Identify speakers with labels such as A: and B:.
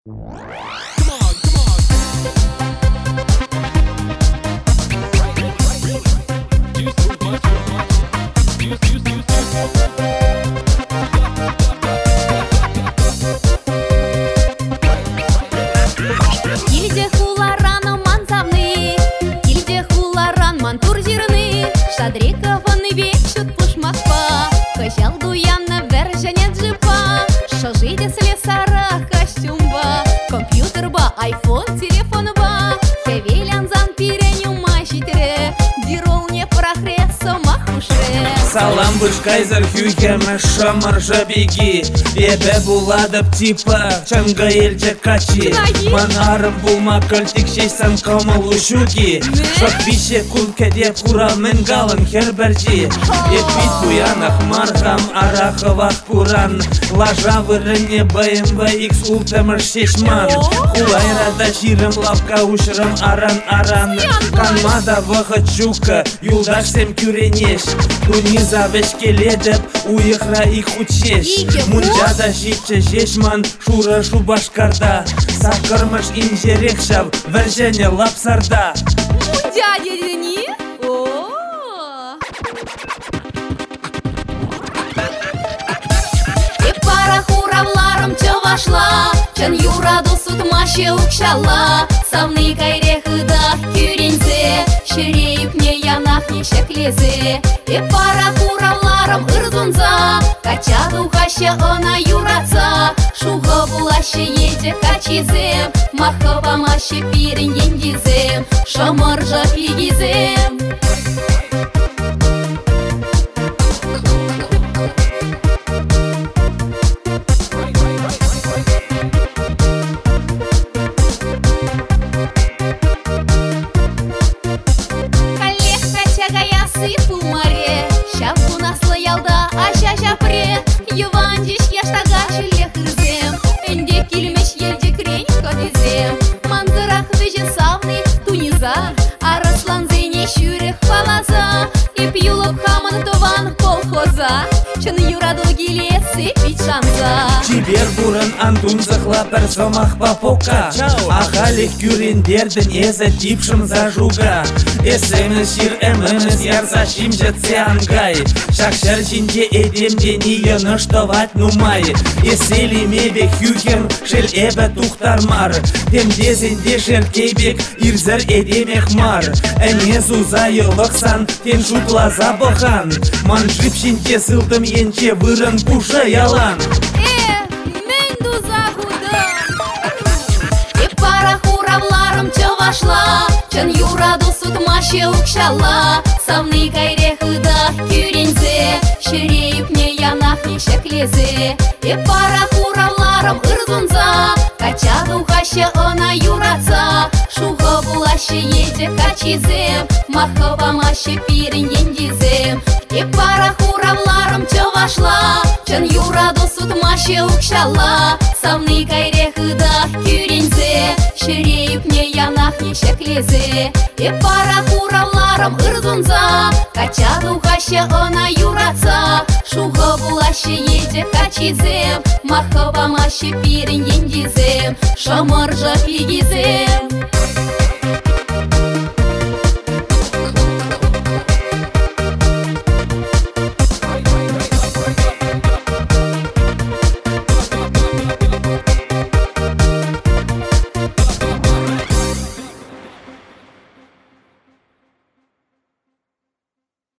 A: Илде хулараны манзамны, илде хуларан мантур жирны, Шадрикованный вечет пушмакпа, Кожал дуянна вержене джипа, Шожиде слесара костюмба, Компьютер ба, айфон, телефон ба, Хевелянзан пиреню мащитре, Дирол не прохресо махушре.
B: Салам буш кайзер хюйхеме шамар жабеги, Эбе буладып типа чанга елже качи, Манарым булма көлтик шейсан камыл ушуги, Шок бише кулкеде курал мен галын херберджи, Эпит буянах мархам араховах куран, Лажа вырыне BMW X ултемыр шешман, Хулайрада жирым лавка ушырым аран-аран, Канмада вахыт жука, юлдаш сем кюренеш, Туниза вешкеледіп, уйықра их учеш, Мунджада житче жешман, шура шубашкарда, Сакырмыш инжерекшав, вержене лапсарда.
A: Мундя дедени? И пара хуравларым чавашла, Чын юраду сутмаще укшала, Савны кайрехыда кюрензе, Ширейіп не янах не шеклезе. И пара хуравларым ырзунза, Качаду хаще она юраца, Шуға булаще еде качизем, Махабамаще пирен ендизем, Шамаржа пигизем. Ювандиш яштага шилек ырзем, Энде килмеш елде крень кодизем, Манзырах веже савны Туниза, Арыслан зене шүрек палаза, Ип юлып хамын тован колхоза, Чын юраду гилесы пичанза.
B: Чибер бурын антун зықла бір сомах папока, Ахалих кюрендердің езі типшым зажуга, Эсеміз шир эміміз ярса шимжет сеангай, Шақшар жинде эдемде ниені штовать нумай, Есели мебек хюхем шел эбі тухтармар, Темдезенде шеркейбек ирзір эдемек мар, Әне зузайы лықсан тен шутлаза бұхан, Манжип шинте сылтым енче вырын пуша ялан.
A: Мен дузагудым. И пара хуравларым чавашла, Чын юраду сутмаще укшала, Савны кайрехыда кюрензе, Ширейіп не янах не шеклезе. И пара хуравларым ырзунза, Качаду хаще она юраца, Шуға булаще еде качизем, Махабамаще пирен ендизем. И пара хуравларым чавашла, Чын юраду сутмаще укшала, Савны кайрехыда кюрензе, Ширейіп не янах не шеклезе. И пара хуравларым ырзунза, Качаду хаще она юраца, Шуға булаще еде качизем, Махабамаще пирен ендизем, Шамаржа пигизем.